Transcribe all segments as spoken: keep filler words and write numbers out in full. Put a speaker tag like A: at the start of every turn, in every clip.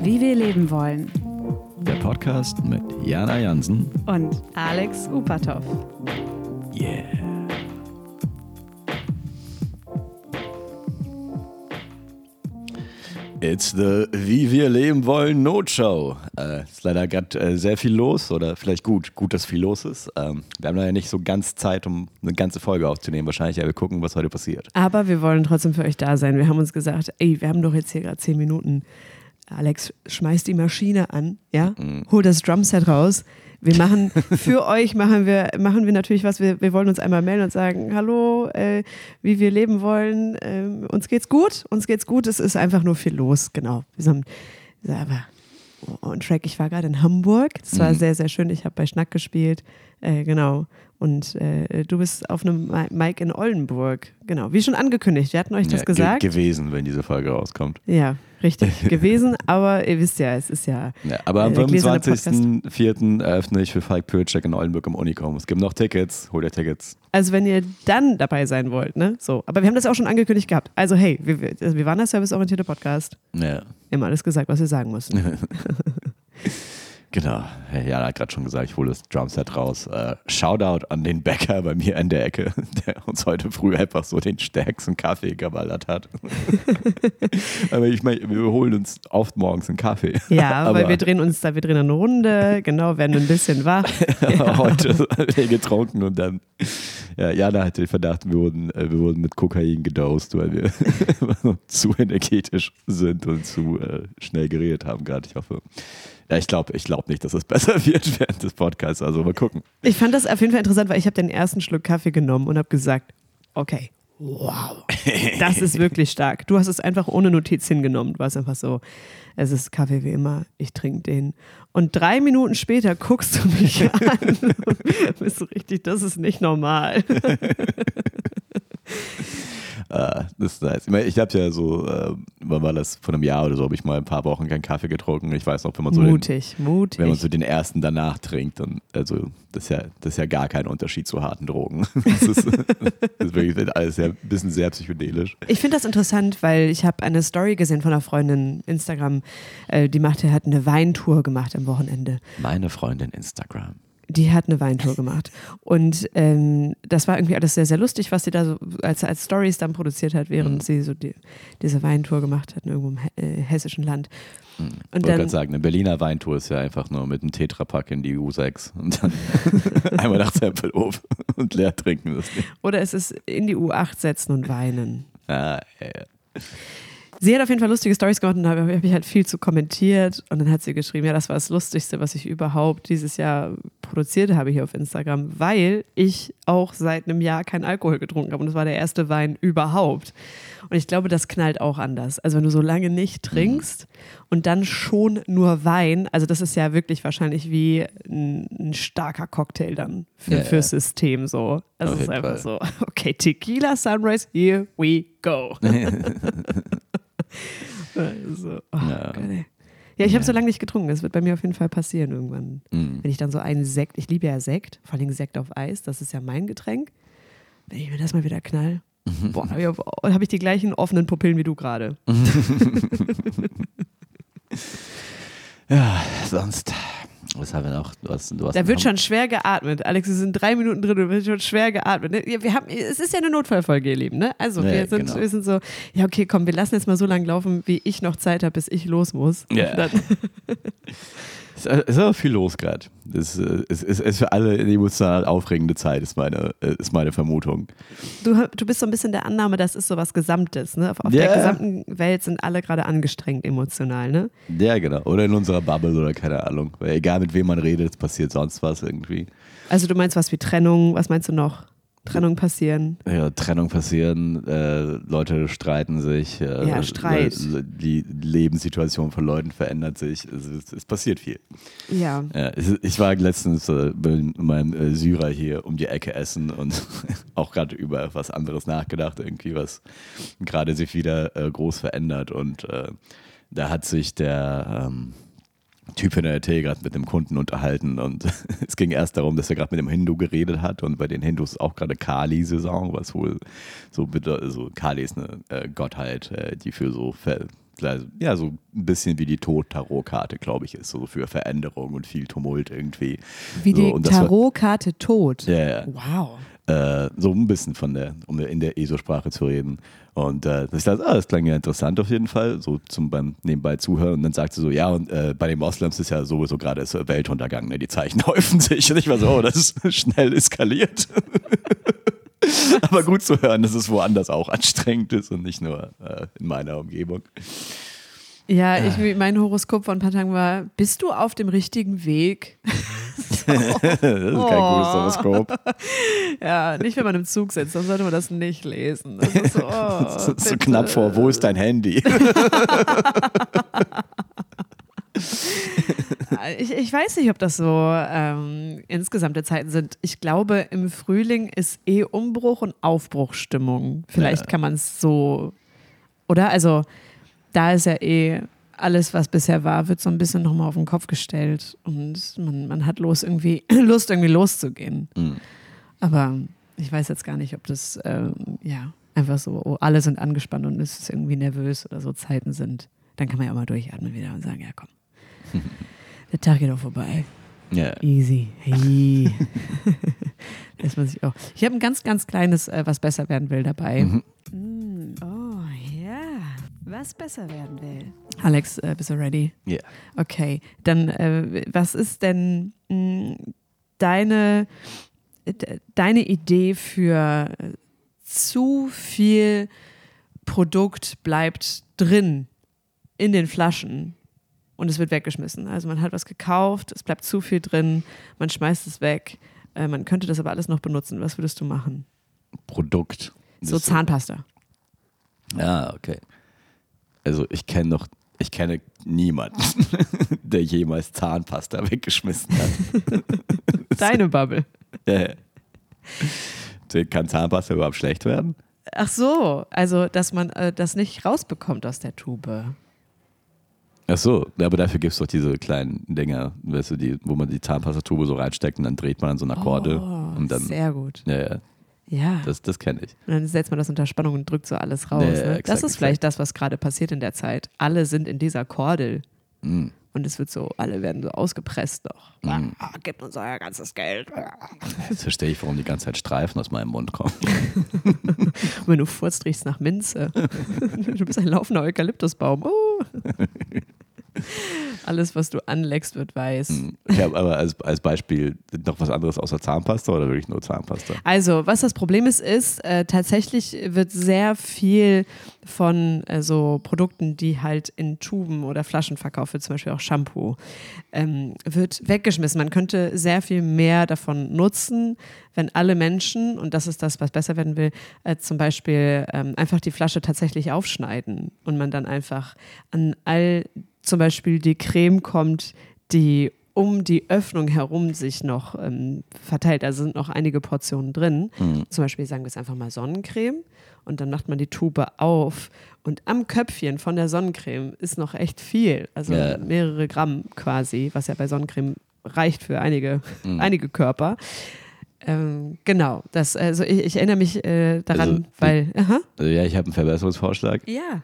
A: Wie wir leben wollen.
B: Der Podcast mit Jana Jansen
A: und Alex Upatov.
B: Yeah. It's the Wie wir leben wollen Notshow. Äh, ist leider gerade äh, sehr viel los oder vielleicht gut, gut, dass viel los ist. Ähm, wir haben leider nicht so ganz Zeit, um eine ganze Folge aufzunehmen. Wahrscheinlich, ja, wir gucken, was heute passiert.
A: Aber wir wollen trotzdem für euch da sein. Wir haben uns gesagt, ey, wir haben doch jetzt hier gerade zehn Minuten. Alex, schmeiß die Maschine an, ja? Mhm. Hol das Drumset raus. Wir machen, für euch machen wir, machen wir natürlich was, wir, wir wollen uns einmal melden und sagen, hallo, äh, wie wir leben wollen, äh, uns geht's gut, uns geht's gut, es ist einfach nur viel los, genau. Wir sind aber on track, ich war gerade in Hamburg, es war mhm. sehr, sehr schön, ich habe bei Schnack gespielt, äh, genau. Und äh, du bist auf einem Mic in Oldenburg, genau, wie schon angekündigt, wir hatten euch das
B: ja,
A: gesagt.
B: Ge- gewesen, wenn diese Folge rauskommt.
A: Ja, richtig, gewesen, aber ihr wisst ja, es ist ja...
B: ja aber am
A: äh,
B: fünfundzwanzigsten vierten eröffne ich für Falk Pürcek in Oldenburg im Unicom. Es gibt noch Tickets, hol dir Tickets.
A: Also wenn ihr dann dabei sein wollt, ne, so. Aber wir haben das auch schon angekündigt gehabt. Also hey, wir, wir, wir waren der serviceorientierte Podcast.
B: Ja.
A: Wir haben alles gesagt, was wir sagen mussten.
B: Genau, Jana hat gerade schon gesagt, ich hole das Drumset raus. Äh, Shoutout an den Bäcker bei mir an der Ecke, der uns heute früh einfach so den stärksten Kaffee geballert hat. Aber ich meine, wir holen uns oft morgens einen Kaffee.
A: Ja,
B: aber
A: weil wir drehen uns da, wir drehen eine Runde, genau, werden ein bisschen wach.
B: Ja. Heute haben wir getrunken und dann, ja, Jana hatte den Verdacht, wir wurden, wir wurden mit Kokain gedosed, weil wir zu energetisch sind und zu äh, schnell geredet haben gerade. Ich hoffe... Ja, ich glaube ich glaub nicht, dass es besser wird während des Podcasts, also mal gucken.
A: Ich fand das auf jeden Fall interessant, weil ich habe den ersten Schluck Kaffee genommen und habe gesagt, okay, wow, das ist wirklich stark. Du hast es einfach ohne Notiz hingenommen, du warst einfach so, es ist Kaffee wie immer, ich trinke den. Und drei Minuten später guckst du mich an und bist so richtig, das ist nicht normal.
B: Uh, das ist nice. Ich, mein, ich habe ja so, äh, wann war das, vor einem Jahr oder so, habe ich mal ein paar Wochen keinen Kaffee getrunken. Ich weiß noch, wenn man so
A: mutig,
B: den,
A: mutig.
B: Wenn man so den ersten danach trinkt, dann, also das ist ja, das ist ja gar kein Unterschied zu harten Drogen. Das ist, das ist wirklich alles sehr, ein bisschen sehr psychedelisch.
A: Ich finde das interessant, weil ich habe eine Story gesehen von einer Freundin Instagram, äh, die machte, hat eine Weintour gemacht am Wochenende.
B: Meine Freundin Instagram.
A: Die hat eine Weintour gemacht. Und ähm, das war irgendwie alles sehr, sehr lustig, was sie da so als, als Stories dann produziert hat, während mhm. sie so die, diese Weintour gemacht hat, irgendwo im äh, hessischen Land.
B: Mhm. Ich wollte gerade sagen, eine Berliner Weintour ist ja einfach nur mit einem Tetrapack in die U sechs und dann einmal nach Tempelhof und leer trinken. Das
A: Oder es ist in die U acht setzen und weinen.
B: Ah, ja, ja.
A: Sie hat auf jeden Fall lustige Storys gemacht und da habe ich halt viel zu kommentiert und dann hat sie geschrieben, ja, das war das Lustigste, was ich überhaupt dieses Jahr produziert habe hier auf Instagram, weil ich auch seit einem Jahr keinen Alkohol getrunken habe und das war der erste Wein überhaupt. Und ich glaube, das knallt auch anders. Also wenn du so lange nicht trinkst und dann schon nur Wein, also das ist ja wirklich wahrscheinlich wie ein, ein starker Cocktail dann für,
B: ja,
A: fürs
B: ja.
A: System so. Also es ist einfach
B: Fall.
A: so, okay, Tequila Sunrise, here we go. Also, oh
B: ja.
A: Gott, ey. Ja, ich habe ja. so lange nicht getrunken. Das wird bei mir auf jeden Fall passieren irgendwann. Mm. Wenn ich dann so einen Sekt, ich liebe ja Sekt, vor allem Sekt auf Eis, das ist ja mein Getränk. Wenn ich mir das mal wieder knall, boah, habe ich, hab ich die gleichen offenen Pupillen wie du gerade.
B: Ja, sonst... Was haben wir noch? Du hast, du hast
A: da wird schon schwer geatmet. Alex, wir sind drei Minuten drin und wird schon schwer geatmet. Wir haben, es ist ja eine Notfallfolge, ihr Lieben. Ne? Also wir, ja, sind, genau. wir sind so, ja okay, komm, wir lassen jetzt mal so lange laufen, wie ich noch Zeit habe, bis ich los muss.
B: Ja. Es ist aber viel los gerade. Es ist, ist, ist für alle eine emotional aufregende Zeit, ist meine, ist meine Vermutung.
A: Du, du bist so ein bisschen der Annahme, das ist so was Gesamtes. Ne? Auf, auf
B: ja.
A: der gesamten Welt sind alle gerade angestrengt emotional. Ne?
B: Ja, genau. Oder in unserer Bubble oder keine Ahnung. Weil egal mit wem man redet, es passiert sonst was irgendwie.
A: Also du meinst was wie Trennung, was meinst du noch? Trennung passieren.
B: Ja, Trennung passieren, äh, Leute streiten sich. Äh,
A: ja, Streit.
B: Le- die Lebenssituation von Leuten verändert sich. Es, es, es passiert viel.
A: Ja.
B: ja ich war letztens äh, bei meinem äh, Syrer hier um die Ecke essen und auch gerade über was anderes nachgedacht, irgendwie, was gerade sich wieder äh, groß verändert. Und äh, da hat sich der ähm, Typ in der R T gerade mit einem Kunden unterhalten und es ging erst darum, dass er gerade mit einem Hindu geredet hat und bei den Hindus auch gerade Kali-Saison, was wohl so bedeutet, also Kali ist eine äh, Gottheit, äh, die für so Ver- ja, so ein bisschen wie die Tod-Tarot-Karte, glaube ich, ist so für Veränderung und viel Tumult irgendwie.
A: Wie
B: so,
A: die Tarot-Karte Tod?
B: Ja, ja.
A: Wow.
B: Äh, so ein bisschen von der, um in der E S O-Sprache zu reden. Und äh, ich dachte, ah, das klang ja interessant auf jeden Fall, so zum beim nebenbei zuhören. Und dann sagt sie so, ja, und äh, bei den Moslems ist ja sowieso gerade so Weltuntergang, ne? Die Zeichen häufen sich. Und ich war so, oh, das ist schnell eskaliert. Aber gut zu hören, dass es woanders auch anstrengend ist und nicht nur äh, in meiner Umgebung.
A: Ja, ich, mein Horoskop von ein paar Tagen war, bist du auf dem richtigen Weg?
B: So. Das ist kein
A: Oh.
B: gutes Horoskop.
A: Ja, nicht wenn man im Zug sitzt, dann sollte man das nicht lesen. Das ist so, oh,
B: das ist so
A: bitte.
B: knapp vor, wo ist dein Handy?
A: Ich, ich weiß nicht, ob das so ähm, insgesamte Zeiten sind. Ich glaube, im Frühling ist eh Umbruch und Aufbruchstimmung. Vielleicht
B: Ja.
A: kann man es so, oder? Also da ist ja eh alles, was bisher war, wird so ein bisschen nochmal auf den Kopf gestellt und man, man hat Lust irgendwie, Lust, irgendwie loszugehen.
B: Mhm.
A: Aber ich weiß jetzt gar nicht, ob das ähm, ja einfach so, oh, alle sind angespannt und es ist irgendwie nervös oder so Zeiten sind. Dann kann man ja auch mal durchatmen wieder und sagen, ja komm, der Tag geht auch vorbei.
B: Ja.
A: Easy. Hey. Lässt man sich auch. Ich habe ein ganz, ganz kleines, äh, was besser werden will dabei.
B: Mhm.
A: Mm, oh ja, was besser werden will. Alex, äh, bist du ready?
B: Ja.
A: Okay, dann äh, was ist denn mh, deine, d- deine Idee für äh, zu viel Produkt bleibt drin in den Flaschen und es wird weggeschmissen. Also man hat was gekauft, es bleibt zu viel drin, man schmeißt es weg. Äh, man könnte das aber alles noch benutzen. Was würdest du machen?
B: Produkt.
A: So
B: Das-
A: Zahnpasta.
B: Ja, okay. Also ich kenne noch, ich kenne niemanden, der jemals Zahnpasta weggeschmissen hat.
A: Deine Bubble.
B: Ja. Kann Zahnpasta überhaupt schlecht werden?
A: Ach so, also dass man äh, das nicht rausbekommt aus der Tube.
B: Ach so, aber dafür gibt es doch diese kleinen Dinger, weißt du, die, wo man die Zahnpastatube so reinsteckt und dann dreht man an so einer Kordel.
A: Oh,
B: und dann,
A: sehr gut.
B: Ja, ja,
A: Ja.
B: das, das kenne ich.
A: Und dann setzt man das unter Spannung und drückt so alles raus.
B: Ja, ja,
A: ne?
B: exakt,
A: Das ist
B: exakt.
A: vielleicht das, was gerade passiert in der Zeit. Alle sind in dieser Kordel.
B: Mm.
A: Und es wird so, alle werden so ausgepresst noch.
B: Mhm.
A: Ah, gebt uns euer ganzes Geld.
B: Jetzt verstehe ich, warum die ganze Zeit Streifen aus meinem Mund kommen.
A: Und wenn du furzt, riechst nach Minze. Du bist ein laufender Eukalyptusbaum. Oh. Alles, was du anleckst, wird weiß.
B: Ich habe aber als, als Beispiel noch was anderes außer Zahnpasta oder wirklich nur Zahnpasta?
A: Also, was das Problem ist, ist, äh, tatsächlich wird sehr viel von äh, so Produkten, die halt in Tuben oder Flaschen verkauft wird, zum Beispiel auch Shampoo, ähm, wird weggeschmissen. Man könnte sehr viel mehr davon nutzen, wenn alle Menschen, und das ist das, was besser werden will, äh, zum Beispiel ähm, einfach die Flasche tatsächlich aufschneiden und man dann einfach an all zum Beispiel die Creme kommt, die um die Öffnung herum sich noch ähm, verteilt. Also sind noch einige Portionen drin.
B: Mhm.
A: Zum Beispiel sagen wir es einfach mal Sonnencreme und dann macht man die Tube auf und am Köpfchen von der Sonnencreme ist noch echt viel. Also
B: Ja.
A: mehrere Gramm quasi, was ja bei Sonnencreme reicht für einige,
B: Mhm.
A: einige Körper. Ähm, genau, das, also ich, ich erinnere mich äh, daran,
B: Also,
A: weil, aha.
B: Also ja, ich habe einen Verbesserungsvorschlag.
A: Ja.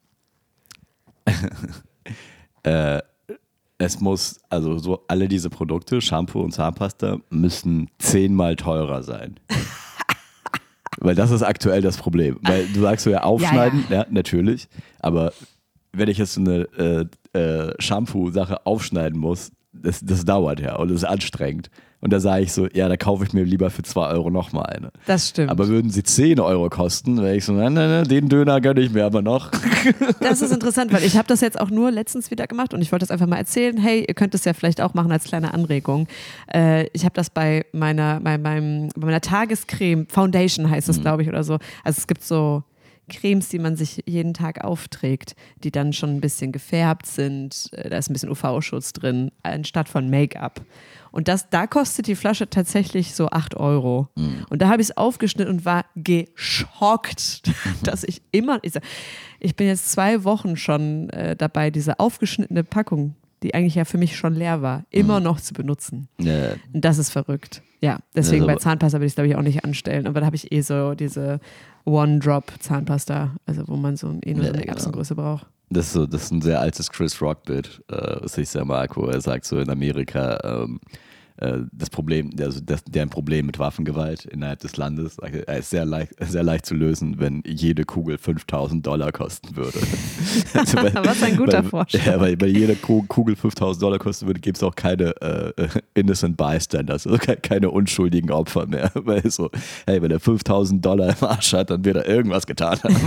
B: Äh, es muss, also so alle diese Produkte, Shampoo und Zahnpasta, müssen zehnmal teurer sein. Weil das ist aktuell das Problem. Weil du sagst so ja aufschneiden, ja,
A: Ja,
B: ja natürlich, aber wenn ich jetzt so eine äh, äh, Shampoo-Sache aufschneiden muss, das, das dauert ja und das ist anstrengend. Und da sage ich so, ja, da kaufe ich mir lieber für zwei Euro nochmal eine.
A: Das stimmt.
B: Aber würden sie zehn Euro kosten, wäre ich so, nein, nein, nein, den Döner gönne ich mir aber noch.
A: Das ist interessant, weil ich habe das jetzt auch nur letztens wieder gemacht und ich wollte das einfach mal erzählen. Hey, ihr könnt es ja vielleicht auch machen als kleine Anregung. Äh, ich habe das bei meiner, bei, meinem, bei meiner Tagescreme, Foundation heißt es,
B: Mhm.
A: glaube ich, oder so. Also es gibt so Cremes, die man sich jeden Tag aufträgt, die dann schon ein bisschen gefärbt sind. Äh, Da ist ein bisschen U V-Schutz drin, anstatt von Make-up. Und das, da kostet die Flasche tatsächlich so acht Euro.
B: Mhm.
A: Und da habe ich es aufgeschnitten und war geschockt, dass ich immer, ich, sag, ich bin jetzt zwei Wochen schon äh, dabei, diese aufgeschnittene Packung, die eigentlich ja für mich schon leer war, immer
B: Mhm.
A: noch zu benutzen.
B: Ja,
A: Und das ist verrückt. Ja, deswegen
B: Also-
A: bei Zahnpasta würde ich es, glaube ich, auch nicht anstellen. Aber da habe ich eh so diese One-Drop-Zahnpasta, also wo man so eh nur so
B: Ja,
A: eine
B: genau.
A: Erbsengröße braucht.
B: Das ist, so, das ist ein sehr altes Chris Rock-Bild, äh, was ich sehr mag, wo er sagt, so in Amerika, ähm, äh, das Problem, also das, deren Problem mit Waffengewalt innerhalb des Landes, er ist sehr leicht, sehr leicht zu lösen, wenn jede Kugel fünftausend Dollar kosten würde. Also weil,
A: was ein guter
B: weil,
A: Vorschlag.
B: Ja, weil, weil jede Kugel fünftausend Dollar kosten würde, gibt es auch keine äh, innocent bystanders, also keine, keine unschuldigen Opfer mehr. Weil so, hey, wenn er fünftausend Dollar im Arsch hat, dann wird er irgendwas getan haben.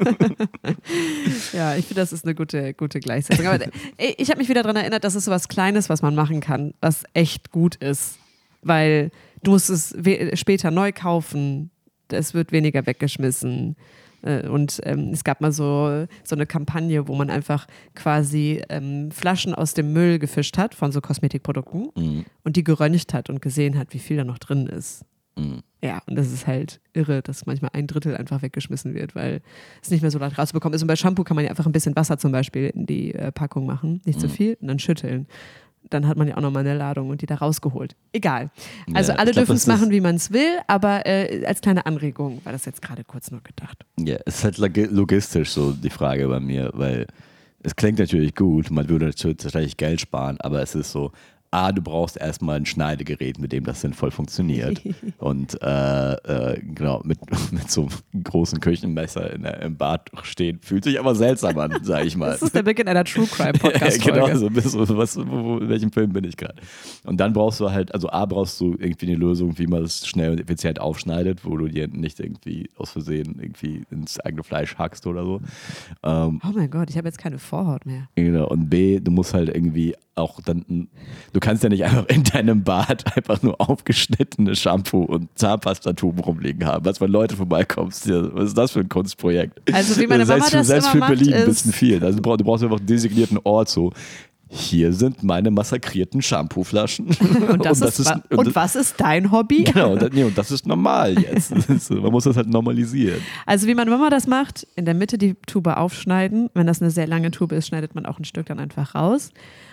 A: Ja, ich finde, das ist eine gute, gute Gleichsetzung. Aber ey, ich habe mich wieder daran erinnert, das ist so was Kleines, was man machen kann, was echt gut ist. Weil du musst es we- später neu kaufen, es wird weniger weggeschmissen. Äh, Und ähm, es gab mal so, so eine Kampagne, wo man einfach quasi ähm, Flaschen aus dem Müll gefischt hat von so Kosmetikprodukten
B: Mhm.
A: und die geröntgt hat und gesehen hat, wie viel da noch drin ist.
B: Mhm.
A: Ja, und das ist halt irre, dass manchmal ein Drittel einfach weggeschmissen wird, weil es nicht mehr so leicht rauszubekommen ist. Und bei Shampoo kann man ja einfach ein bisschen Wasser zum Beispiel in die äh, Packung machen, nicht zu viel, und dann schütteln. Dann hat man ja auch nochmal eine Ladung und die da rausgeholt. Egal. Also
B: Ja,
A: alle
B: ich glaub,
A: dürfen es
B: das ist-
A: machen, wie man es will, aber äh, als kleine Anregung war das jetzt gerade kurz nur gedacht.
B: Ja, es ist halt logi- logistisch so die Frage bei mir, weil es klingt natürlich gut, man würde natürlich tatsächlich Geld sparen, aber es ist so, A, du brauchst erstmal ein Schneidegerät, mit dem das sinnvoll funktioniert. Und äh, äh, genau, mit, mit so einem großen Küchenmesser in der, im Bad stehen, fühlt sich aber seltsam an, sag ich mal.
A: Das ist der Beginn einer True Crime Podcast-Folge.
B: Genau, so, so, was, wo, wo, in welchem Film bin ich gerade? Und dann brauchst du halt, also A, brauchst du irgendwie eine Lösung, wie man es schnell und effizient aufschneidet, wo du dir nicht irgendwie aus Versehen irgendwie ins eigene Fleisch hackst oder so. Ähm,
A: Oh mein Gott, ich habe jetzt keine Vorhaut mehr.
B: Genau. Und B, du musst halt irgendwie auch dann, du kannst ja nicht einfach in deinem Bad einfach nur aufgeschnittene Shampoo und Zahnpastatuben rumliegen haben. Was, wenn Leute vorbeikommen, was ist das für ein Kunstprojekt?
A: Also wie meine
B: selbst
A: Mama
B: für,
A: das
B: selbst
A: immer
B: für
A: macht,
B: Berlin ein
A: ist-
B: bisschen viel. Also du brauchst, du brauchst einfach einen designierten Ort so. Hier sind meine massakrierten Shampooflaschen.
A: Und, das ist, wa- und
B: das-
A: was ist dein Hobby?
B: Genau, und das, nee, und das ist normal jetzt. Das ist, so, man muss das halt normalisieren.
A: Also wie meine Mama das macht, in der Mitte die Tube aufschneiden. Wenn das eine sehr lange Tube ist, schneidet man auch ein Stück dann einfach raus.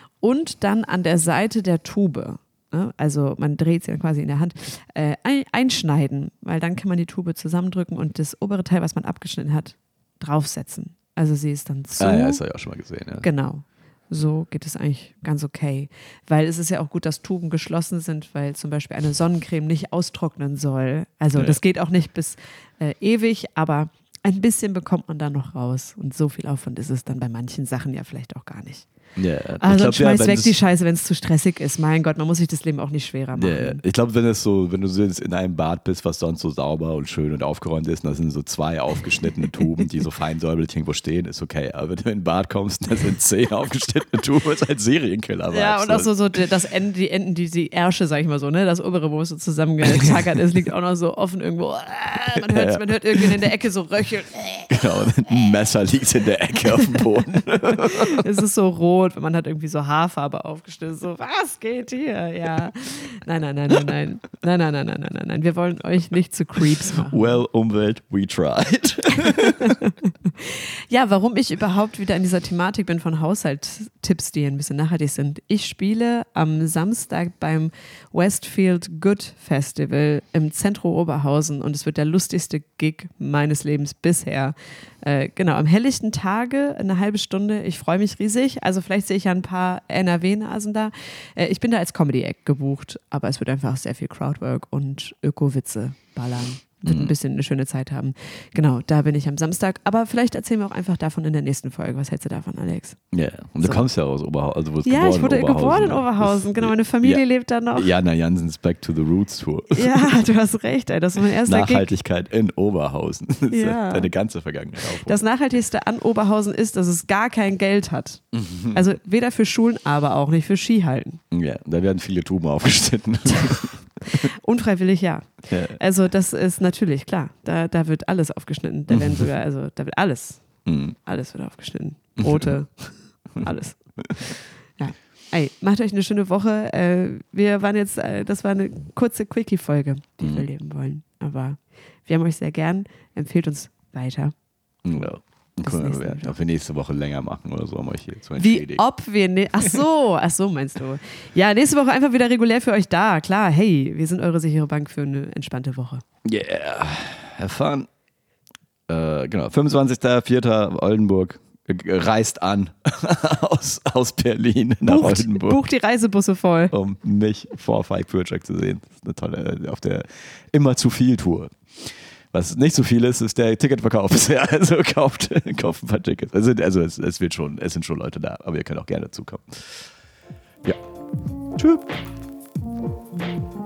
A: Und dann an der Seite der Tube, ne, also man dreht sie dann quasi in der Hand, äh, ein, einschneiden, weil dann kann man die Tube zusammendrücken und das obere Teil, was man abgeschnitten hat, draufsetzen. Also sie ist dann zu.
B: Ah ja, das habe ich auch schon mal gesehen. Ja.
A: Genau. So geht es eigentlich ganz okay. Weil es ist ja auch gut, dass Tuben geschlossen sind, weil zum Beispiel eine Sonnencreme nicht austrocknen soll. Also
B: Ja.
A: das geht auch nicht bis äh, ewig, aber ein bisschen bekommt man da noch raus. Und so viel Aufwand ist es dann bei manchen Sachen ja vielleicht auch gar nicht.
B: Ja,
A: Also
B: ich glaub,
A: schmeiß
B: ja, wenn
A: weg
B: das-
A: die Scheiße, wenn es zu stressig ist. Mein Gott, man muss sich das Leben auch nicht schwerer machen.
B: Ja, ich glaube, wenn es so, wenn du so jetzt in einem Bad bist, was sonst so sauber und schön und aufgeräumt ist, und da sind so zwei aufgeschnittene Tuben, die so fein säuberlich irgendwo stehen, ist okay. Aber wenn du in ein Bad kommst, da sind zehn aufgeschnittene Tuben, ist halt Serienkiller.
A: Ja, und auch so, so das Ende, die Enden, die, die Ärsche, sag ich mal so, ne? Das obere, wo es so zusammengetackert ist, liegt auch noch so offen irgendwo. Man hört, man hört irgendwie in der Ecke so röcheln.
B: Genau, ein Messer liegt in der Ecke auf dem Boden.
A: Es ist so rot, wenn man hat irgendwie so Haarfarbe aufgestellt. So, was geht hier? Ja. Nein, nein, nein, nein, nein. Nein, nein, nein, nein, nein, nein, nein. Wir wollen euch nicht zu Creeps machen.
B: Well, Umwelt, we tried.
A: Ja, warum ich überhaupt wieder in dieser Thematik bin von Haushaltstipps, die ein bisschen nachhaltig sind. Ich spiele am Samstag beim Westfield Good Festival im Zentrum Oberhausen und es wird der lustigste Gig meines Lebens bisher. Äh, genau, am helllichten Tage, eine halbe Stunde. Ich freue mich riesig. Also vielleicht sehe ich ja ein paar N R W-Nasen da. Äh, ich bin da als Comedy-Act gebucht, aber es wird einfach sehr viel Crowdwork und Öko-Witze ballern. Wird ein bisschen eine schöne Zeit haben. Genau, da bin ich am Samstag. Aber vielleicht erzählen wir auch einfach davon in der nächsten Folge. Was hältst du davon, Alex?
B: Ja, und du
A: So.
B: kommst ja aus Oberhausen. Also du wurdest
A: Ja,
B: geboren
A: ich wurde
B: in Oberhausen.
A: geboren in
B: ne?
A: Oberhausen.
B: Das-
A: Genau, meine Familie
B: ja,
A: lebt da noch.
B: Jana Jansens Back to the Roots Tour.
A: Ja, du hast recht, ey. Das ist mein erster Gig.
B: Nachhaltigkeit in Oberhausen. Das ist
A: Ja.
B: deine ganze Vergangenheit aufholen.
A: Das Nachhaltigste an Oberhausen ist, dass es gar kein Geld hat. Also weder für Schulen, aber auch nicht für Skihallen.
B: Ja, da werden viele Tuben aufgeschnitten.
A: Unfreiwillig, ja.
B: Ja.
A: Also das ist natürlich klar. Da, da wird alles aufgeschnitten. Da werden sogar, also da wird alles,
B: Mhm.
A: alles wird aufgeschnitten. Brote, alles. Ja. Ey, macht euch eine schöne Woche. Äh, wir waren jetzt, äh, das war eine kurze Quickie-Folge, die
B: Mhm.
A: wir leben wollen. Aber wir haben euch sehr gern. Empfehlt uns weiter.
B: Ja.
A: Bis
B: Gucken wir
A: nächste
B: mal,
A: Woche.
B: ob wir nächste Woche länger machen oder so, um euch hier zu
A: Wie
B: entschädigen.
A: ob wir, ne ach so, ach so meinst du. Ja, nächste Woche einfach wieder regulär für euch da. Klar, hey, wir sind eure sichere Bank für eine entspannte Woche.
B: Yeah, have fun. Äh, genau, fünfundzwanzigster vierter Oldenburg reist an aus, aus Berlin nach
A: Bucht,
B: Oldenburg.
A: bucht die Reisebusse voll.
B: Um mich vor Fike Project zu sehen. Das ist eine tolle, auf der immer zu viel Tour. Was nicht so viel ist, ist der Ticketverkauf bisher. Also kauft, kauft ein paar Tickets. Also, also es, es wird schon, es sind schon Leute da, aber ihr könnt auch gerne dazukommen. Ja. Tschüss.